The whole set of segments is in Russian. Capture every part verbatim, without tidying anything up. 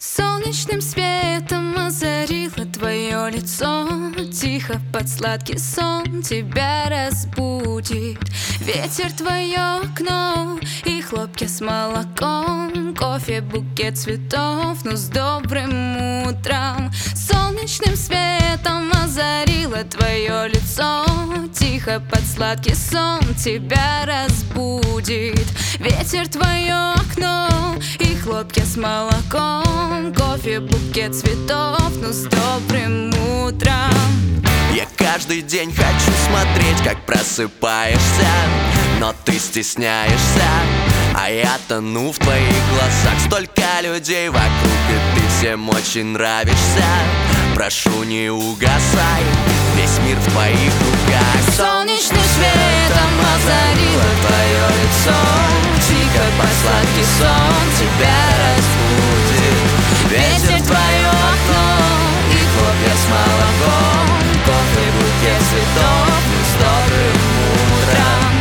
Солнечным светом озарило твое лицо. Тихо под сладкий сон тебя разбудит ветер, твое окно и хлопья с молоком. Кофе, букет цветов, ну с добрым утром. Солнечным светом озарило твое лицо. Тихо под сладкий сон тебя разбудит ветер, твое окно и хлопья с молоком. Кофе, букет цветов, ну с добрым утром. Я каждый день хочу смотреть, как просыпаешься, но ты стесняешься, а я тону в твоих глазах. Столько людей вокруг, и ты всем очень нравишься. Прошу, не угасай, весь мир в твоих руках. Солнечным светом озарило твое лицо. Тихо под сладкий сон тебя разбудит ветер, твое окно и хлопья с молоком. Кофе, букет цветов, ну с добрым утром.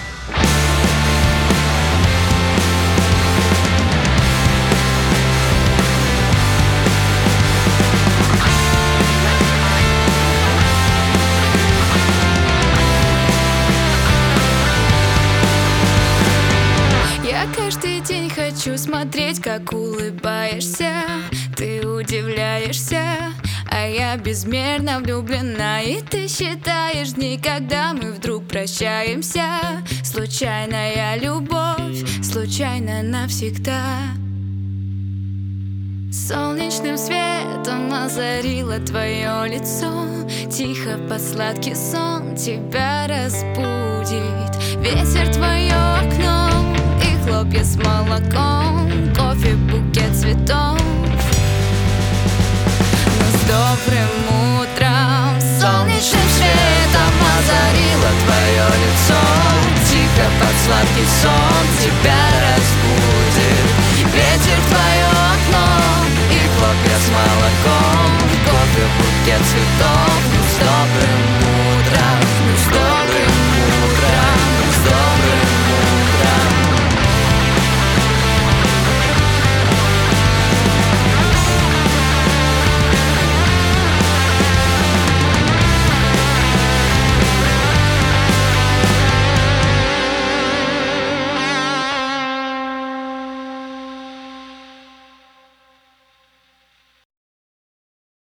Я каждый день хочу смотреть, как улыбаешься. Ты удивляешься, а я безмерно влюблена. И ты считаешь дни, когда мы вдруг прощаемся. Случайная любовь, случайно навсегда. Солнечным светом озарило твое лицо. Тихо под сладкий сон тебя разбудит ветер, твое окно и хлопья с молоком. Кофе, букет цветов, ну с добрым утром. Солнечным светом озарило твое лицо. Тихо под сладкий сон тебя разбудит ветер, твое окно и хлопья с молоком. Кофе, букет цветов, ну с добрым